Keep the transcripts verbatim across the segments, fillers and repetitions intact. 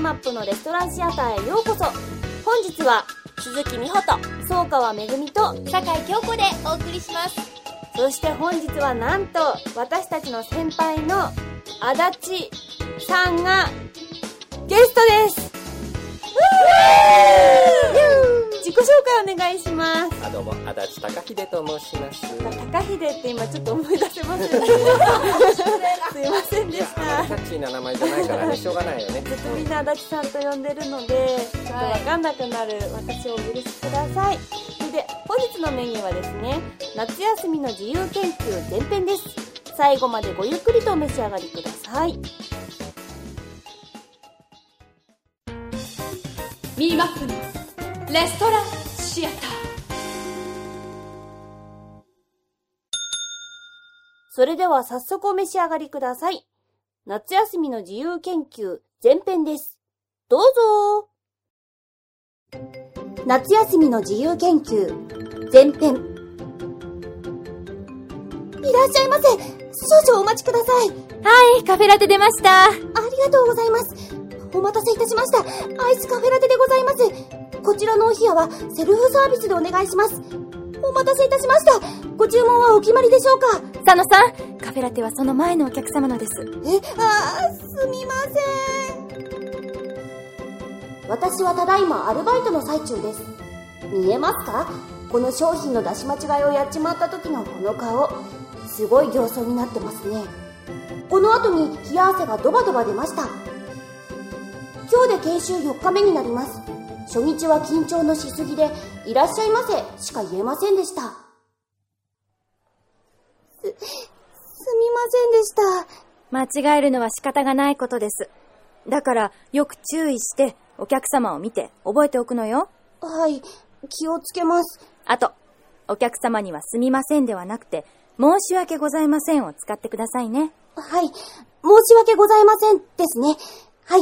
マップのレストランシアターへようこそ。本日は鈴木美穂と総川めぐみと酒井京子でお送りします。 そして本日はなんと私たちの先輩の足立さんがゲストです。自己紹介お願いします。 あ、どうも、足立貴秀と申します。 高秀って今ちょっと思い出せませんでしたすいませんでした。 キャッチーな名前じゃないからね、しょうがないよね。 ずっとみんな足立さんと呼んでるのでちょっとわかんなくなる私をお許しください。それで本日のメニューはですね、夏休みの自由研究前編です。最後までごゆっくりとお召し上がりください。 ミーマップのレストランシアター。 それでは早速お召し上がりください。夏休みの自由研究前編です。どうぞ。夏休みの自由研究前編。いらっしゃいませ。少々お待ちください。 はい、カフェラテ出ました。 ありがとうございます。お待たせいたしました。アイスカフェラテでございます。こちらのお冷やはセルフサービスでお願いします。お待たせいたしました。ご注文はお決まりでしょうか？ 佐野さん、カフェラテはその前のお客様のです。 え、あー、すみません。私はただいまアルバイトの最中です。見えますか？この商品の出し間違いをやっちまった時のこの顔、すごい形相になってますね。この後に冷や汗がドバドバ出ました。今日で研修よっかめになります。初日は緊張のしすぎでいらっしゃいませしか言えませんでした。す、すみませんでした。 間違えるのは仕方がないことです。だからよく注意してお客様を見て覚えておくのよ。 はい、気をつけます。 あと、お客様にはすみませんではなくて申し訳ございませんを使ってくださいね。 はい、申し訳ございませんですね。はい。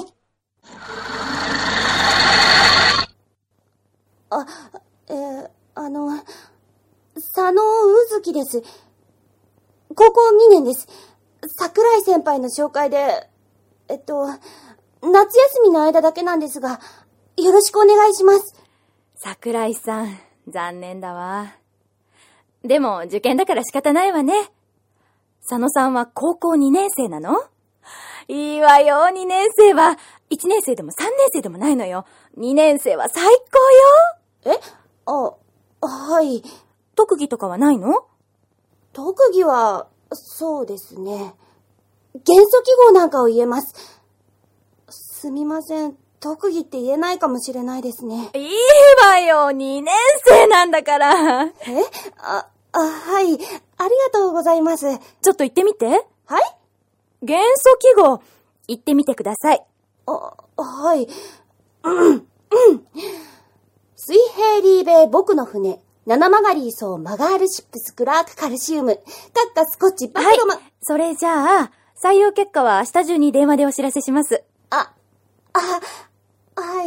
あ、えー、あの、佐野うずきです。高校にねんです。桜井先輩の紹介で、えっと、夏休みの間だけなんですが、よろしくお願いします。 桜井さん、残念だわ。でも受験だから仕方ないわね。佐野さんは高校にねん生なの？いいわよ、にねん生は。いちねん生でもさんねん生でもないのよ。にねん生は最高よ。 え？あ、はい。 特技とかはないの？ 特技は、そうですね。元素記号なんかを言えます。すみません。特技って言えないかもしれないですね。 いいわよ、にねん生なんだから。 え？あ、あ、はい。ありがとうございます。 ちょっと言ってみて。 はい？ 元素記号、言ってみてください。 あ、はい。うん、うん。水平リーベイ僕の船、七曲り層マガールシップスクラークカルシウム、カッカスコッチバクロマン。 はい、それじゃあ、採用結果は明日中に電話でお知らせします。 あ、あ、はい。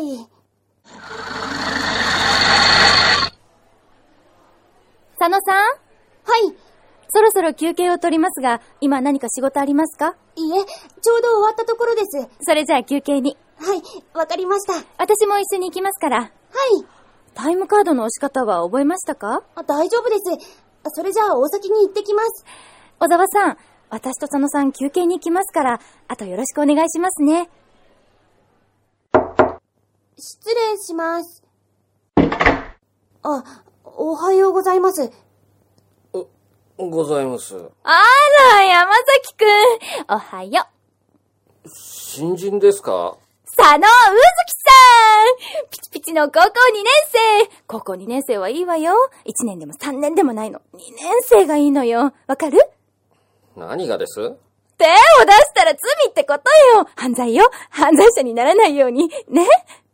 佐野さん？ はい。 そろそろ休憩を取りますが、今何か仕事ありますか？ いいえ、ちょうど終わったところです。 それじゃあ休憩に。 はい、わかりました。 私も一緒に行きますから。 はい。 タイムカードの押し方は覚えましたか？ あ、大丈夫です。それじゃあお先に行ってきます。 小沢さん、私と佐野さん休憩に行きますから、あとよろしくお願いしますね。 失礼します。あ、おはようございます。 ございます。 あら、山崎くん。おはよう。新人ですか？ 佐野うずきさん。ピチピチの高校にねん生。高校にねん生はいいわよ。いちねんでもさんねんでもないの。にねん生がいいのよ。わかる？ 何がです？ 手を出したら罪ってことよ。犯罪よ。犯罪者にならないように。ね？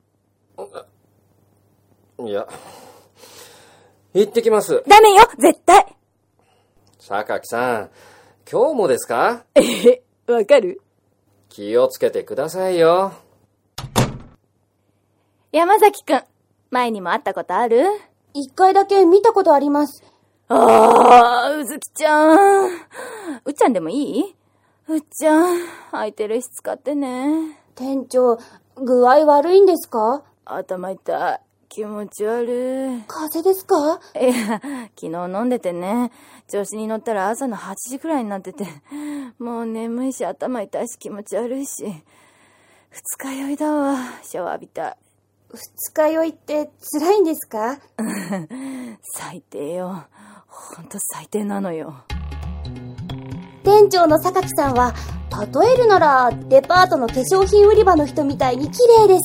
いや、行ってきます。 ダメよ、絶対。 榊さん、今日もですか？ えへ、わかる？ 気をつけてくださいよ。 山崎くん、前にも会ったことある？ 一回だけ見たことあります。 あー、うずきちゃん。うっちゃんでもいい？うっちゃん、空いてる室使ってね。 店長、 具合悪いんですか？ 頭痛い。気持ち悪い。 風邪ですか？ いや、昨日飲んでてね、調子に乗ったら朝のはちじくらいになってて、もう眠いし頭痛いし気持ち悪いし、二日酔いだわ。シャワー浴びたい。 二日酔いって辛いんですか？ 最低よ。ほんと最低なのよ。 店長の榊さんは、例えるならデパートの化粧品売り場の人みたいに綺麗です。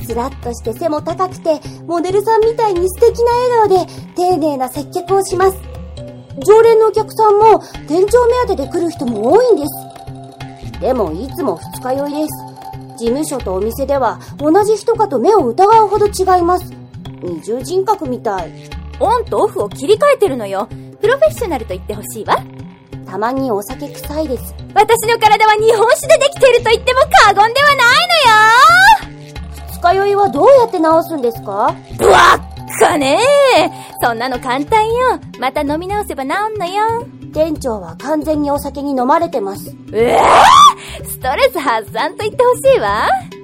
スラッとして背も高くて、モデルさんみたいに素敵な笑顔で丁寧な接客をします。常連のお客さんも店長目当てで来る人も多いんです。でもいつも二日酔いです。事務所とお店では同じ人かと目を疑うほど違います。二重人格みたい。 オンとオフを切り替えてるのよ。プロフェッショナルと言ってほしいわ。 たまにお酒臭いです。 私の体は日本酒でできていると言っても過言ではないのよ。 二日酔いはどうやって治すんですか？ ぶわっかねえ。そんなの簡単よ。また飲み直せば治んのよ。 店長は完全にお酒に飲まれてます。 えー、ストレス発散と言ってほしいわ。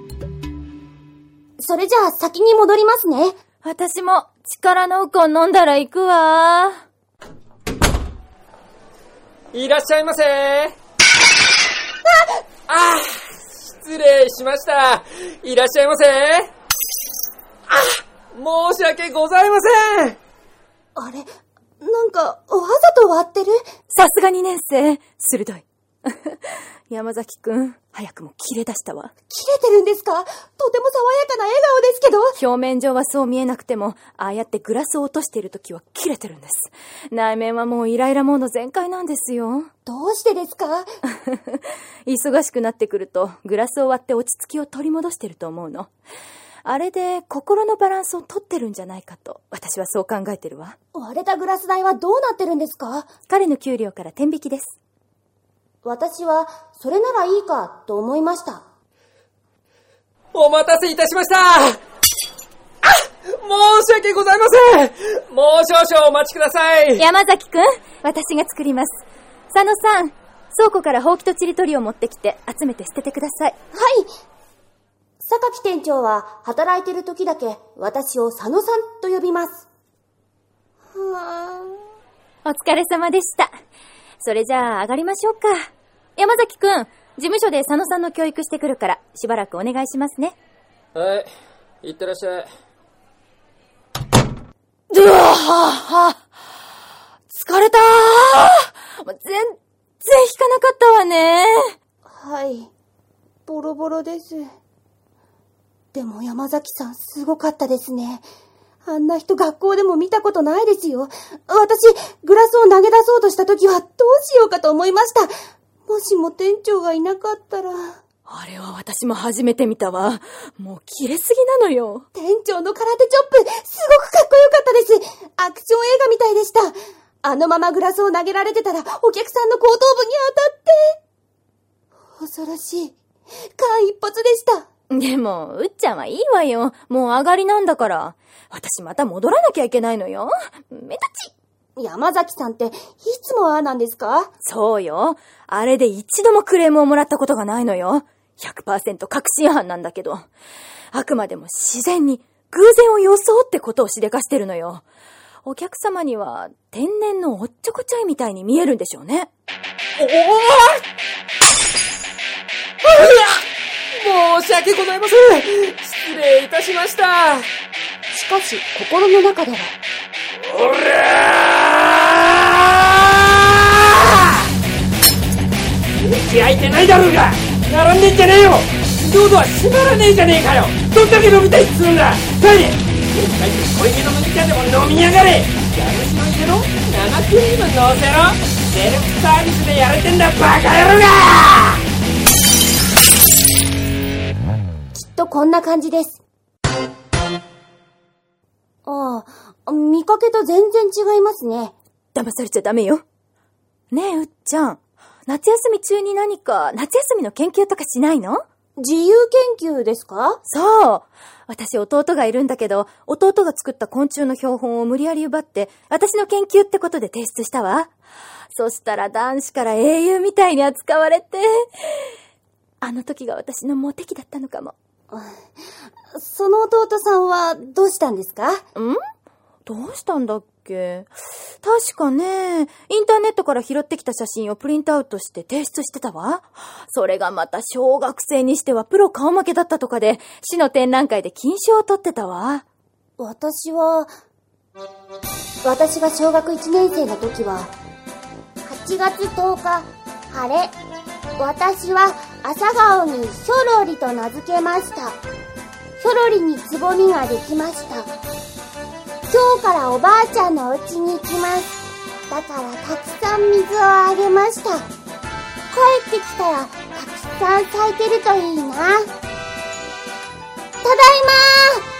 それじゃあ先に戻りますね。 私も力のウコン飲んだら行くわ。 いらっしゃいませ。ああ、失礼しました。いらっしゃいませ。あ、申し訳ございません。 あれ、なんかわざと割ってる？ さすがにねん生、鋭い。山崎くん、早くも切れ出したわ。 切れてるんですか？とても爽やかな笑顔ですけど。 表面上はそう見えなくても、ああやってグラスを落としているときは切れてるんです。内面はもうイライラモード全開なんですよ。 どうしてですか？ 忙しくなってくると、グラスを割って落ち着きを取り戻してると思うの。あれで心のバランスを取ってるんじゃないかと、私はそう考えてるわ。 割れたグラス代はどうなってるんですか？ 彼の給料から天引きです。 私はそれならいいかと思いました。 お待たせいたしました。あ、申し訳ございません。もう少々お待ちください。 山崎くん、私が作ります。佐野さん、倉庫からほうきとちりとりを持ってきて集めて捨ててください。 はい。榊店長は働いてる時だけ私を佐野さんと呼びます。はお疲れ様でした。それじゃあ上がりましょうか。山崎くん、事務所で佐野さんの教育してくるからしばらくお願いしますね。 はい、いってらっしゃい。 うわは疲れたー。全然弾かなかったわね。 はい、ボロボロです。でも山崎さんすごかったですね。あんな人学校でも見たことないですよ。私、グラスを投げ出そうとした時はどうしようかと思いました。もしも店長がいなかったら。 あれは私も初めて見たわ。もう切れすぎなのよ。 店長の空手チョップ、すごくかっこよかったです。アクション映画みたいでした。あのままグラスを投げられてたらお客さんの後頭部に当たって。恐ろしい。間一髪でした。 でも、うっちゃんはいいわよ。もう上がりなんだから。私また戻らなきゃいけないのよ。めたち。 山崎さんっていつもああなんですか？ そうよ。あれで一度もクレームをもらったことがないのよ。ひゃくパーセント 確信犯なんだけど。あくまでも自然に偶然を装ってことをしでかしてるのよ。お客様には天然のおっちょこちょいみたいに見えるんでしょうね。 おお申し訳ございません。失礼いたしました。 しかし心の中では、 おらー！気合いてないだろうが、並んでんじゃねえよ。どうぞは閉まらねえじゃねえかよ。どんだけ飲みたいっつうんだ。帰れ。一回濃いめの麦茶でも飲みやがれ。蛇口の入れろ、生クリーム乗せろ。セルフサービスでやれてんだバカ野郎が。 とこんな感じです。ああ、見かけと全然違いますね。 騙されちゃダメよ。ねえ、うっちゃん。夏休み中に何か、夏休みの研究とかしないの？ 自由研究ですか？ そう。私弟がいるんだけど、弟が作った昆虫の標本を無理やり奪って、私の研究ってことで提出したわ。そしたら男子から英雄みたいに扱われて、あの時が私のモテ期だったのかも。 その弟さんはどうしたんですか？ ん？どうしたんだっけ？確かね、インターネットから拾ってきた写真をプリントアウトして提出してたわ。それがまた小学生にしてはプロ顔負けだったとかで、市の展覧会で金賞を取ってたわ。 私は、私が小学いちねん生の時は、はちがつとおか、晴れ。私は朝顔にヒョロリと名付けました。ヒョロリにつぼみができました。今日からおばあちゃんのお家に行きます。だからたくさん水をあげました。帰ってきたらたくさん咲いてるといいな。ただいまー。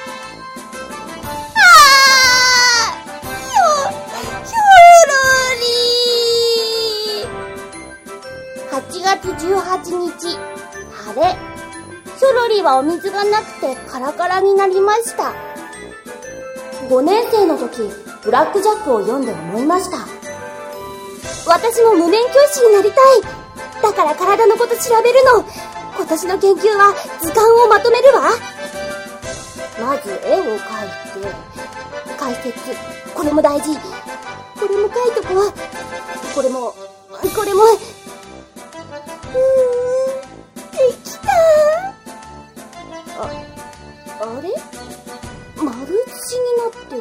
はちがつじゅうはちにち、晴れ。ヒョロリはお水がなくてカラカラになりました。ごねん生の時、ブラックジャックを読んで思いました。私も無免許医師になりたい。だから体のこと調べるの。今年の研究は図鑑をまとめるわ。まず絵を描いて、解説。これも大事。これも書いとこう。これも、これも。うーん、できた。あ、あれ？丸写しになってる。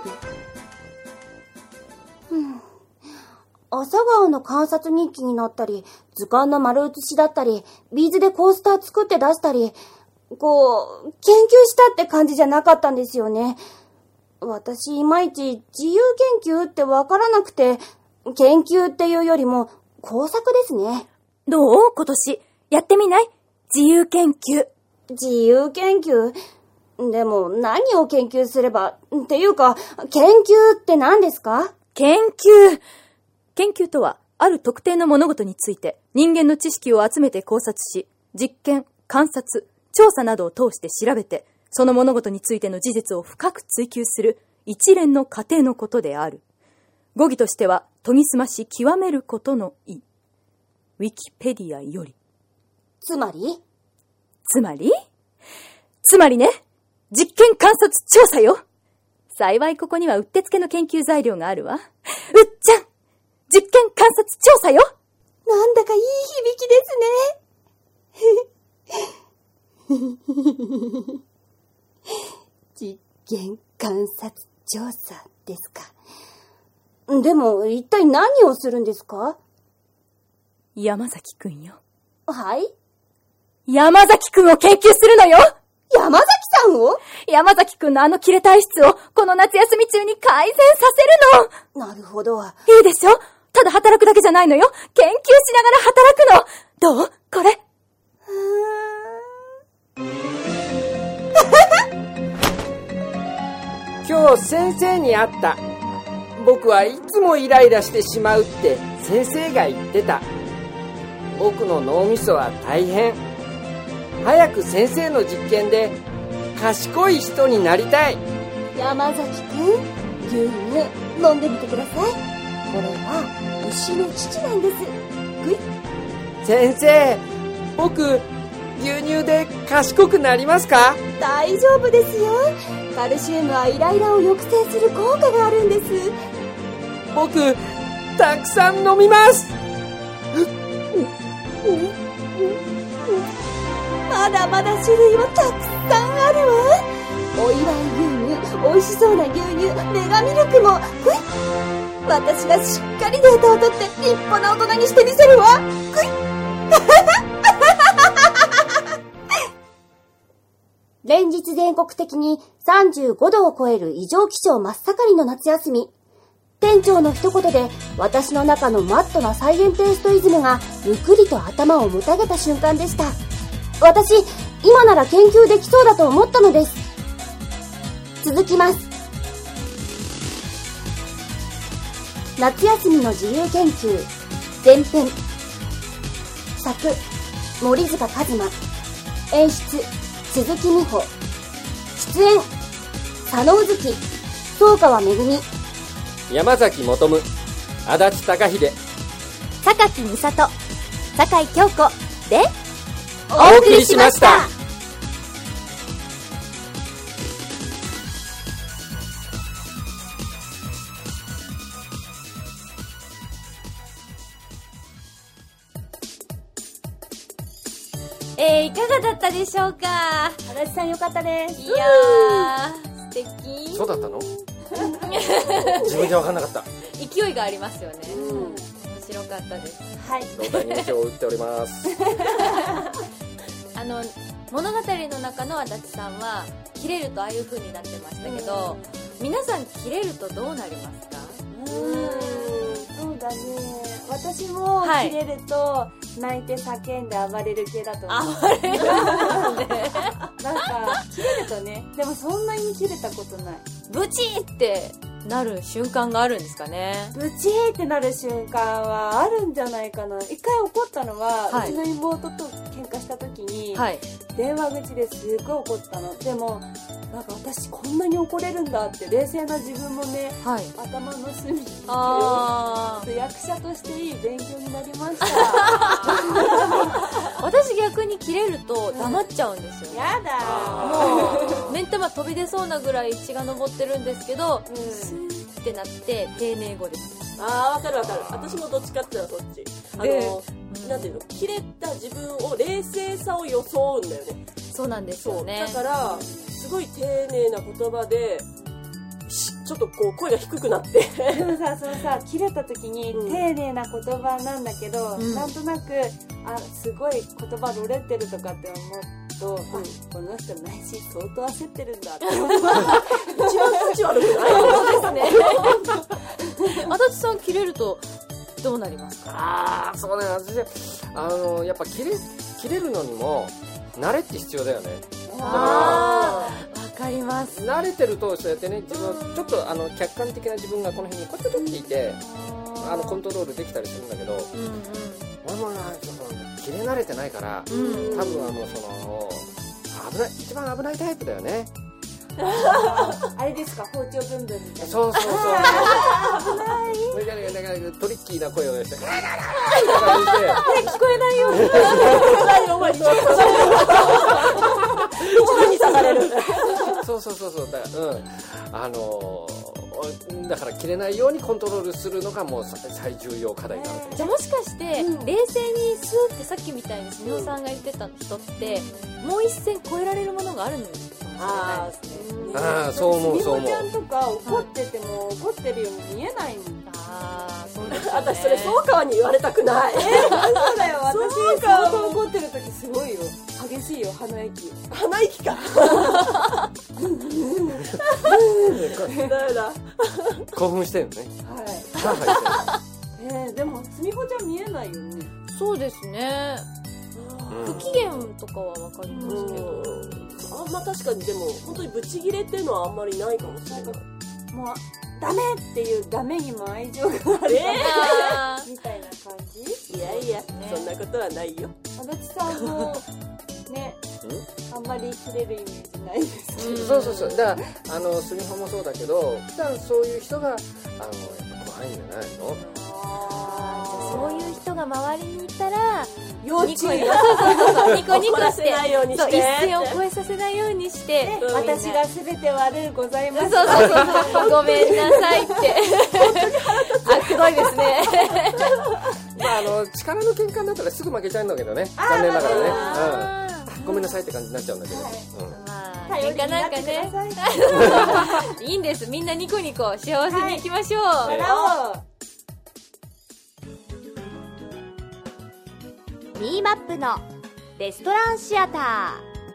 うん。朝顔の観察日記になったり、図鑑の丸写しだったり、ビーズでコースター作って出したり、こう、研究したって感じじゃなかったんですよね。私、いまいち自由研究ってわからなくて、研究っていうよりも工作ですね。 どう？今年、やってみない？自由研究。 自由研究？でも、何を研究すれば、っていうか、研究って何ですか？ 研究。研究とは、ある特定の物事について、人間の知識を集めて考察し、実験、観察、調査などを通して調べて、その物事についての事実を深く追求する一連の過程のことである。語義としては、研ぎ澄まし極めることの意。ウィキペディアより。 つまり？ つまり？つまりね、実験観察調査よ。幸いここにはうってつけの研究材料があるわ。うっちゃん、実験観察調査よ。 なんだかいい響きですね。実験観察調査ですか。でも、一体何をするんですか？ 山崎くんよ。 はい？ 山崎くんを研究するのよ。 山崎さんを？ 山崎くんのあの切れ体質をこの夏休み中に改善させるの。 なるほど。 いいでしょ？ただ働くだけじゃないのよ。研究しながら働くの。どう？これ。 今日先生に会った。僕はいつもイライラしてしまうって先生が言ってた。僕の脳みそは大変。早く先生の実験で賢い人になりたい。 山崎くん、牛乳飲んでみてください。これは牛の乳なんです。ぐい。 先生、僕牛乳で賢くなりますか？ 大丈夫ですよ。カルシウムはイライラを抑制する効果があるんです。 僕たくさん飲みます。 まだまだ種類はたくさんあるわ。お祝い牛乳、美味しそうな牛乳、メガミルクも。ぐい。私がしっかりデータを取って立派な大人にしてみせるわ。ぐい。連日全国的にさんじゅうごどを超える異常気象真っ盛りの夏休み。店長の一言で私の中のマットなサイエンテイストイズムがゆくりと頭をもたげた瞬間でした。私、今なら研究できそうだと思ったのです。続きます。夏休みの自由研究前編。作、森塚一馬。演出、鈴木美穂。出演、佐野月、東川めぐみ、 山崎求、足立貴秀、 榊美里、酒井京子でお送りしました。 えー、いかがだったでしょうか。 足立さんよかったです。 いやー、素敵。 そうだったの？自分じゃ分かんなかった。 勢いがありますよね。 うん、 面白かったです。 はい。 動画に影響を打っております。 あの物語の中の足立さんは切れるとああいう風になってましたけど、うん、皆さん切れるとどうなりますか？ うーん、そうだね。私も切れると泣いて叫んで暴れる系だと思う。 暴れるね。 なんか切れるとね、でもそんなに切れたことない。 ブチーってなる瞬間があるんですかね。 ブチーってなる瞬間はあるんじゃないかな。一回怒ったのは、はい、うちの妹と喧嘩した時に、はい、電話口ですごい怒ったの。でもなんか私こんなに怒れるんだって冷静な自分もね、はい、頭の隅にあ役者としていい勉強になりました。 私逆に切れると黙っちゃうんですよ、ね、 やだもう目ん玉飛び出そうなぐらい血が上ってるんですけど、うん、スーってなって丁寧語です。 あー、わかるわかる。私もどっちかっていうのはそっち。あの、うん、なんていうの、切れた自分を冷静さを装うんだよね。 そうなんですよね。 だからすごい丁寧な言葉でちょっとこう声が低くなってでもさ、そのさ、切れた時に丁寧な言葉なんだけど、うん、なんとなくあすごい言葉ろれてるとかって思うと、うん、この人内心相当焦ってるんだって思う。一番口悪くない？ そうですね。足立さん切れるとどうなりますか？ ああ、そうね。私あのやっぱ切れ切れるのにも慣れって必要だよね。 ああ、わかります。 慣れてるとそうやってね、自分ちょっとあの客観的な自分がこの辺にこうやって取っていて、あのコントロールできたりするんだけど、うんうん、俺もなちょっと切れ慣れてないから、うん、多分あのその危ない一番危ないタイプだよね。 あれですか、包丁ブンブンみたいな。 そうそうそう。危ない。だからトリッキーな声をして、聞こえないよ。 一番に刺される。 そうそうそうそうだ、うん、あのー、だから切れないようにコントロールするのがもう最重要課題になる。 じゃあもしかして、うん、冷静にスーってさっきみたいにすみおさんが言ってた人って、うん、もう一線越えられるものがあるんですかもしれないですね。 ああ、そう思うそう思う。 すみおちゃんとか怒ってても、はい、怒ってるように見えないもん。 ああ、そうですね。 私それそう川に言われたくない。 えー、そうだよ。私相当怒ってる時すごいよ。激しいよ、鼻息。 鼻息か。だだ。 興奮してるのね。 はい。えー、でもすみほちゃん見えないよね。 そうですね。不機嫌とかはわかりますけど。 あんま確かにでも本当にブチギレっていうのはあんまりないかもしれない。もうダメっていうダメにも愛情がある、えー、みたいな感じ。 いやいや、ね、そんなことはないよ。 足立さんもねあんまり切れるイメージないですけど、 うん、そうそうそう。だからあのすみほもそうだけど、普段そういう人があのやっぱ怖いんじゃないの？ あ、じゃあそういう人が周りにいたら要注意。そうそうそう、ニコニコして、 そう、 一線を越えさせないようにして、 ね、私が全て悪うございます。 そうそうそう、ごめんなさいって。本当に腹立つ。あ、くどいですね。 まああの力の喧嘩になったらすぐ負けちゃうんだけどね。残念ながらね。うん。ごめんなさいって感じになっちゃうんだけど。はい、うん。 まあ喧嘩なんかね。いいんです。みんなニコニコ幸せにいきましょう。 笑おう。 ミーマップのレストランシアター。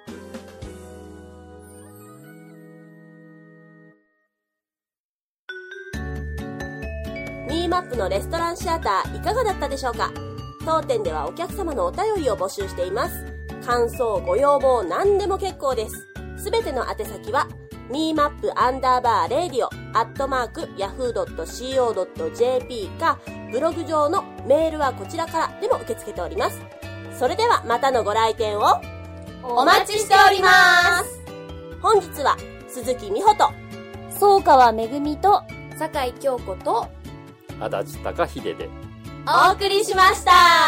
ミーマップのレストランシアターいかがだったでしょうか。当店ではお客様のお便りを募集しています。感想ご要望何でも結構です。すべての宛先はミーマップアンダーバーレディオアットマークヤフードットシーオードットジェーピー かブログ上のメールはこちらからでも受け付けております。それではまたのご来店をお待ちしております。本日は鈴木美穂と総川めぐみと酒井京子と足立高秀でお送りしました。